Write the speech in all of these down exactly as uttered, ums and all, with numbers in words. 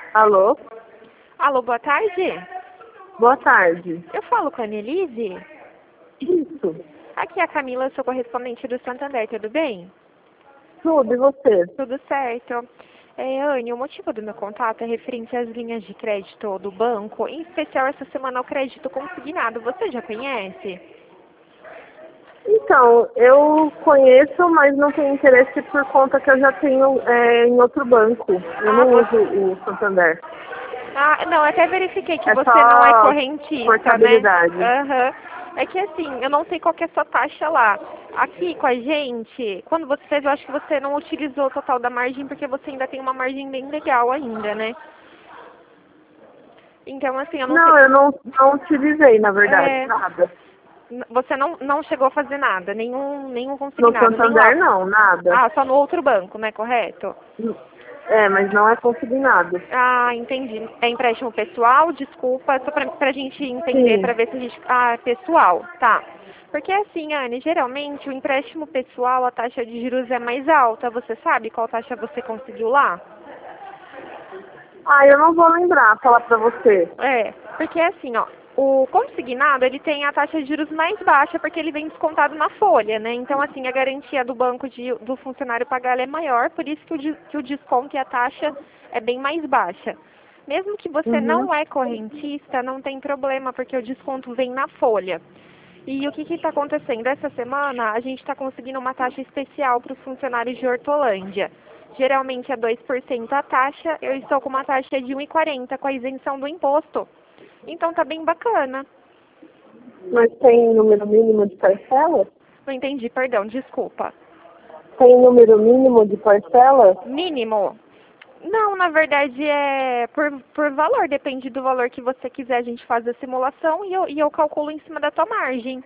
Alô? Alô, boa tarde. Boa tarde. Eu falo com a Annelise? Isso. Aqui é a Camila, eu sou correspondente do Santander, tudo bem? Tudo, e você? Tudo certo. É, Anne, o motivo do meu contato é referente às linhas de crédito do banco, em especial essa semana o crédito consignado. Você já conhece? Então, eu conheço, mas não tenho interesse por conta que eu já tenho é, em outro banco. Eu Ah, não uso você... o Santander. Ah, não, até verifiquei que É você não é só correntista, né? portabilidade. Aham. É que assim, eu não sei qual que é a sua taxa lá. Aqui com a gente, quando você fez, eu acho que você não utilizou o total da margem, porque você ainda tem uma margem bem legal ainda, né? Então, assim, eu não sei... Não, eu não, não utilizei, na verdade, É, nada. n- você não, não chegou a fazer nada, nenhum, nenhum No consignado, nem lá. Santander, não, nada. Ah, só no outro banco, né? Correto? É, mas não é consignado. Ah, entendi. É empréstimo pessoal? Desculpa, só pra, pra gente entender, Sim. pra ver se a gente... Ah, é pessoal, tá. Porque assim, Anne, geralmente o empréstimo pessoal, a taxa de juros é mais alta. Você sabe qual taxa você conseguiu lá? Ah, eu não vou lembrar, falar pra você. É, porque assim, ó, o consignado, ele tem a taxa de juros mais baixa porque ele vem descontado na folha, né? Então, assim, a garantia do banco de, do funcionário pagar ela é maior, por isso que o, de- que o desconto e a taxa é bem mais baixa. Mesmo que você Uhum. não é correntista, não tem problema, porque o desconto vem na folha. E o que está acontecendo? Essa semana a gente está conseguindo uma taxa especial para os funcionários de Hortolândia. Geralmente é dois por cento a taxa, eu estou com uma taxa de um e quarenta com a isenção do imposto. Então tá bem bacana. Mas tem número mínimo de parcela? Não entendi, perdão, desculpa. Tem número mínimo de parcela? Mínimo? Não, na verdade é por, por valor, depende do valor que você quiser, a gente faz a simulação e eu, e eu calculo em cima da tua margem.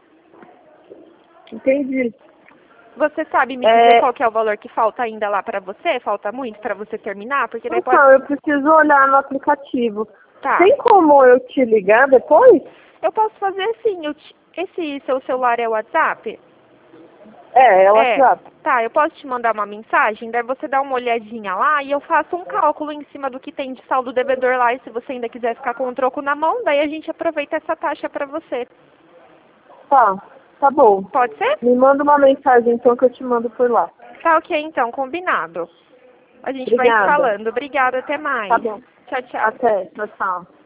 Entendi. Você sabe me dizer É, qual que é o valor que falta ainda lá pra você? Falta muito pra você terminar? Porque daí pode... então, eu preciso olhar no aplicativo. Tá. Tem como eu te ligar depois? Eu posso fazer assim, eu te- esse seu celular é o WhatsApp? É, é o É. WhatsApp. Tá, eu posso te mandar uma mensagem, daí você dá uma olhadinha lá e eu faço um cálculo em cima do que tem de saldo devedor lá e se você ainda quiser ficar com o troco na mão, daí a gente aproveita essa taxa pra você. Tá, tá bom. Pode ser? Me manda uma mensagem então que eu te mando por lá. Tá ok então, combinado. A gente vai se Obrigada. falando. Obrigada, até Tá mais. bom. Tchau, tchau. Até. Tchau, tchau.